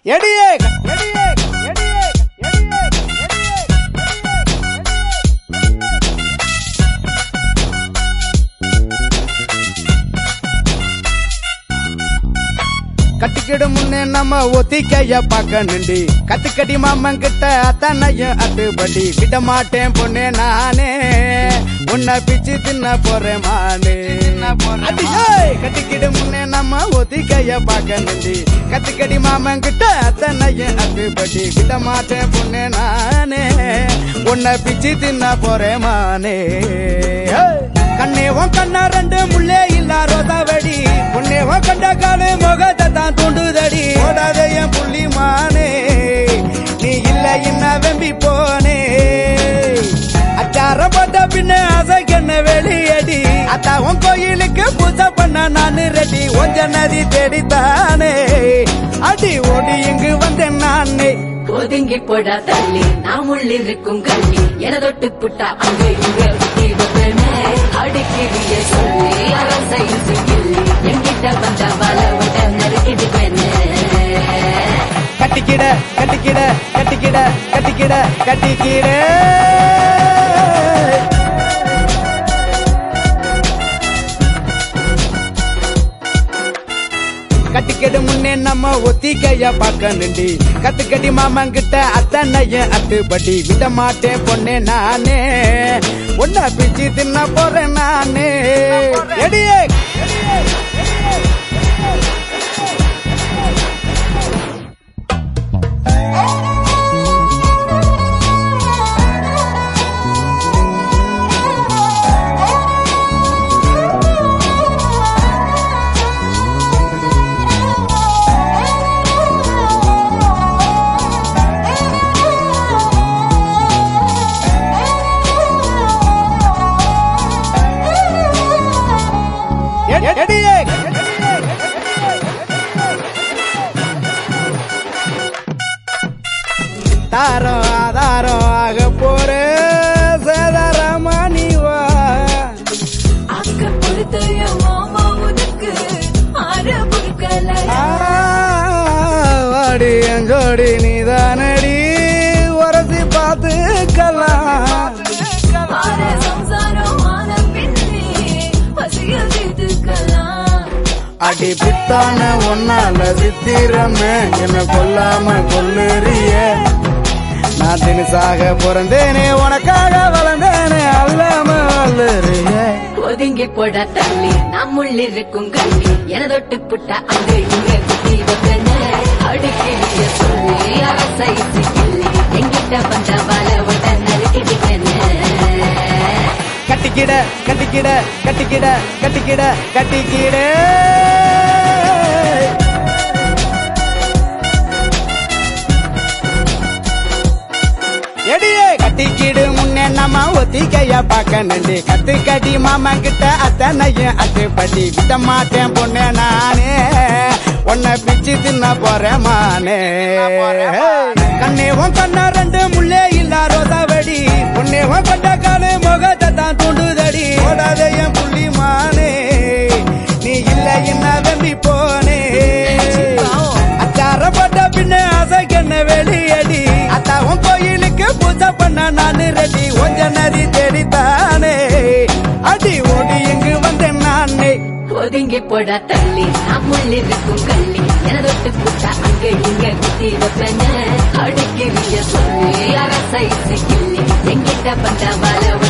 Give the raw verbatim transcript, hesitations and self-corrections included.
எடியே எடியே எடியே எடியே கட்டிக்கிடு முன்னே நம்ம ஒத்திக்கைய பாக்கணுண்டி கத்துக்கடி மாமன் கிட்ட அத்தனையும் அத்துபடி விட மாட்டேன் பொண்ணே நானே உன்னை பிச்சு தின்ன போறேன் மானே கட்டிக்கிடு முன்னே நம்ம ஒத்திக்கைய பாக்கணுண்டி கத்துக்கடி மாமன் கிட்ட அத்தனையும் அத்துபடி விட மாட்டேன் பொண்ணே நானே உன்னை பிச்சு தின்ன போறேன் மானே கண்ணேவன் கண்ணா ரெண்டு முள்ளே இல்லா ரோதாவடி பொன்னேவன் கண்ட காலே முகத்தை தான் தூண்டுதடி ஓடாத என் புள்ளி மானே நீ இல்ல என்ன வெம்பி போனே அச்சாரம் போட்ட பின்ன அசைக்கண்ண வெளியடி அத்தாவும் கோயிலுக்கு பூஜை பண்ண நானு ரெடி ஒஞ்ச நதி தேடித்தானே அடி ஓடி இங்கு வந்தேன் நானே ஒதுங்கி போடா தள்ளி நாம் உள்ளிருக்கும் கள்ளி என தொட்டு புட்டா அங்க இங்க அடிக்கிறிய சொல்லி அரசையில் கிள்ளி என்கிட்ட வந்த வளவட்ட நறுக்கிட்டு பெண்ணு கட்டிக்கிட கட்டிக்கிட கட்டிக்கிட கட்டிக்கிட கட்டிக்கிட கட்டிக்கடி முன்னே நம்ம ஒத்திக்கைய பாக்கணுண்டி கத்துக்கடி மாமன் கிட்ட அத்தனைய அத்துபடி விட மாட்டேன் பொண்ணே நானே உன்னை பிச்சு தின்ன போறேன் நானே எடியே தாரம் ஆதாரம் ஆக போற சேதாரமானிவா அக்க பொறுத்தைய மாமா உனக்கு ஆற வாடி அஞ்சோடி நீதானடி உரசி பார்த்துக்கலாம் சம்சாரம் ஆன பின்னே பசிய தீர்த்துக்கலாம் அடி பித்தான ஒன்னால சித்திரமே என்ன கொல்லாம கொல்லுறிய நான் தினசாக பிறந்தேனே உனக்காக வளர்ந்தேனே அல்லாம வல்லுறிய ஒதுங்கி போட தள்ளி நாம் உள்ளிருக்கும் கள்ளி என தொட்டு புட்டா அங்க இங்க குத்தி வைப்பன அடிக்கிறிய சொல்லி அரசையில் கிள்ளி என்கிட்ட வந்த வளவட்ட நறுக்கிட்டு பெண்ணு கட்டிக்கிட கட்டிக்கிட கட்டிக்கிட கட்டிக்கிட கட்டிக்கிட எடியே கட்டிக்கிடு முன்னே நம்ம ஒத்திக்கைய பாக்கணுண்டி கத்துக்கடி மாமன் கிட்ட அத்தனையும் அத்துப்படி விட மாட்டேன் பொண்ணே நானே உன்னை பிச்சு தின்ன போறேன் மானே கண்ணேவன் கண்ணா ரெண்டு முள்ளே இல்லா ரோதாவடி பொன்னேவன் கண்ட காலே முகத்தை தான் தூண்டுதடி ஓடாத என் புள்ளி மானே நீ இல்ல என்ன வெம்பி போனே அச்சாரம் போட்ட பின்ன அசைக்கண்ண வெளியடி அத்தாவும் கோயிலுக்கு பூஜை பண்ண நானு ரெடி ஒஞ்ச நதி தேடித்தானே அடி ஓடி இங்கு வந்தேன் நானே ஒதுங்கி போட தள்ளி நாம் உள்ளிருக்கும் கள்ளி என தொட்டு புட்டா அங்க இங்க குத்தி வைப்பன அடிக்கிறிய சொல்லி அரசையில் கிள்ளி என்கிட்ட வந்த வளவட்ட